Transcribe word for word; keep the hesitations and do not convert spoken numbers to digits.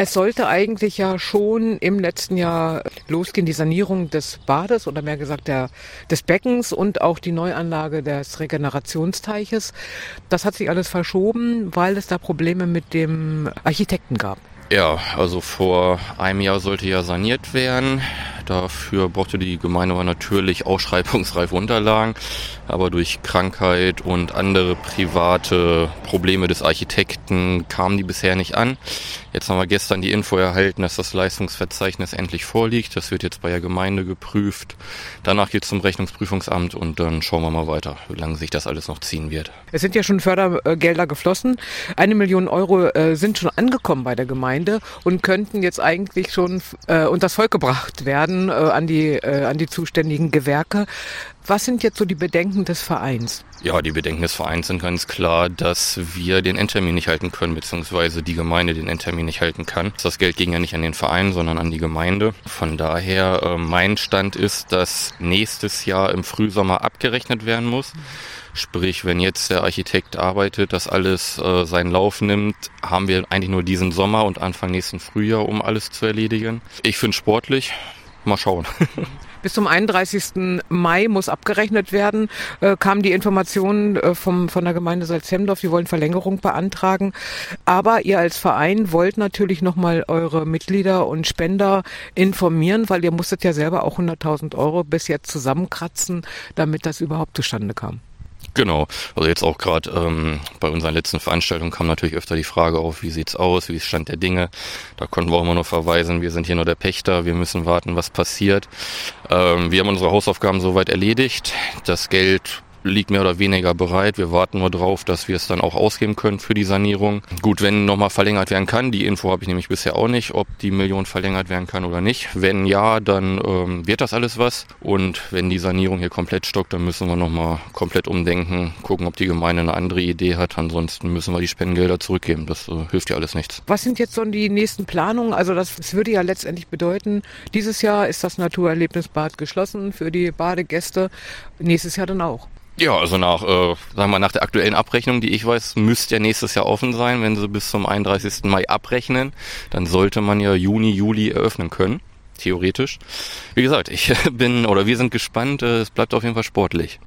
Es sollte eigentlich ja schon im letzten Jahr losgehen, die Sanierung des Bades oder mehr gesagt der, des Beckens und auch die Neuanlage des Regenerationsteiches. Das hat sich alles verschoben, weil es da Probleme mit dem Architekten gab. Ja, also vor einem Jahr sollte ja saniert werden. Dafür brauchte die Gemeinde aber natürlich ausschreibungsreife Unterlagen. Aber durch Krankheit und andere private Probleme des Architekten kamen die bisher nicht an. Jetzt haben wir gestern die Info erhalten, dass das Leistungsverzeichnis endlich vorliegt. Das wird jetzt bei der Gemeinde geprüft. Danach geht es zum Rechnungsprüfungsamt und dann schauen wir mal weiter, wie lange sich das alles noch ziehen wird. Es sind ja schon Fördergelder geflossen. Eine Million Euro äh, sind schon angekommen bei der Gemeinde und könnten jetzt eigentlich schon äh, unters Volk gebracht werden äh, an die äh, an die zuständigen Gewerke. Was sind jetzt so die Bedenken des Vereins? Ja, die Bedenken des Vereins sind ganz klar, dass wir den Endtermin nicht halten können, beziehungsweise die Gemeinde den Endtermin nicht halten kann. Das Geld ging ja nicht an den Verein, sondern an die Gemeinde. Von daher, äh, mein Stand ist, dass nächstes Jahr im Frühsommer abgerechnet werden muss. Sprich, wenn jetzt der Architekt arbeitet, dass alles äh, seinen Lauf nimmt, haben wir eigentlich nur diesen Sommer und Anfang nächsten Frühjahr, um alles zu erledigen. Ich finde sportlich. Mal schauen. Bis zum einunddreißigsten Mai muss abgerechnet werden, äh, kam die Information äh, vom, von der Gemeinde Salzhemdorf, die wollen Verlängerung beantragen. Aber ihr als Verein wollt natürlich nochmal eure Mitglieder und Spender informieren, weil ihr musstet ja selber auch hunderttausend Euro bis jetzt zusammenkratzen, damit das überhaupt zustande kam. Genau, also jetzt auch gerade ähm, bei unseren letzten Veranstaltungen kam natürlich öfter die Frage auf, wie sieht's aus, wie ist Stand der Dinge. Da konnten wir auch immer nur verweisen, wir sind hier nur der Pächter, wir müssen warten, was passiert. Ähm, wir haben unsere Hausaufgaben soweit erledigt, das Geld liegt mehr oder weniger bereit. Wir warten nur drauf, dass wir es dann auch ausgeben können für die Sanierung. Gut, wenn nochmal verlängert werden kann, die Info habe ich nämlich bisher auch nicht, ob die Million verlängert werden kann oder nicht. Wenn ja, dann ähm, wird das alles was. Und wenn die Sanierung hier komplett stockt, dann müssen wir nochmal komplett umdenken, gucken, ob die Gemeinde eine andere Idee hat. Ansonsten müssen wir die Spendengelder zurückgeben. Das äh, hilft ja alles nichts. Was sind jetzt so die nächsten Planungen? Also das, das würde ja letztendlich bedeuten, dieses Jahr ist das Naturerlebnisbad geschlossen für die Badegäste, nächstes Jahr dann auch. Ja, also nach, äh, sagen wir mal, nach der aktuellen Abrechnung, die ich weiß, müsste ja nächstes Jahr offen sein. Wenn sie bis zum einunddreißigsten Mai abrechnen, dann sollte man ja Juni, Juli eröffnen können, theoretisch. Wie gesagt, ich bin oder wir sind gespannt, es bleibt auf jeden Fall sportlich.